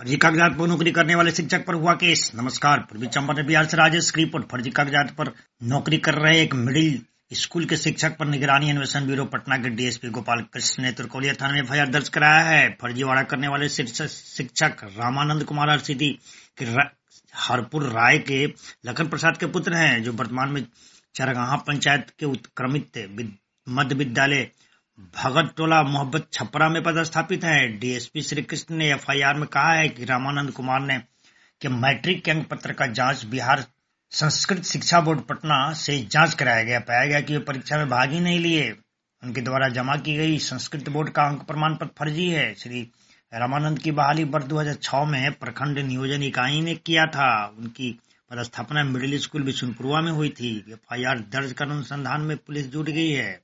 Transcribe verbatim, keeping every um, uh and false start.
फर्जी कागजात पर नौकरी करने वाले शिक्षक पर हुआ केस। नमस्कार, पूर्वी चंपारण बिहार से राजेश की रिपोर्ट। फर्जी कागजात पर नौकरी कर रहे एक मिडिल स्कूल के शिक्षक पर निगरानी अन्वेषण ब्यूरो पटना के डीएसपी गोपाल कृष्ण ने तुरकोलिया थाने में एफआईआर दर्ज कराया है। फर्जीवाड़ा करने वाले शिक्षक रामानंद कुमार हरसिद्धि के हरपुर राय के लखन प्रसाद के पुत्र हैं, जो वर्तमान में चरगाहा पंचायत के उत्क्रमित मध्य विद्यालय भगत टोला मोहब्बत छपरा में पदस्थापित है। डीएसपी श्री कृष्ण ने एफआईआर में कहा है कि रामानंद कुमार ने के मैट्रिक के अंक पत्र का जांच बिहार संस्कृत शिक्षा बोर्ड पटना से जांच कराया गया। पाया गया कि वे परीक्षा में भाग ही नहीं लिए। उनके द्वारा जमा की गई संस्कृत बोर्ड का अंक प्रमाण पत्र फर्जी है। श्री रामानंद की बहाली वर्ष दो हजार छह में प्रखंड नियोजन इकाई ने किया था। उनकी पदस्थापना मिडिल स्कूल बिशुनपुरवा में हुई थी। एफआईआर दर्ज कर अनुसंधान में पुलिस जुट गई है।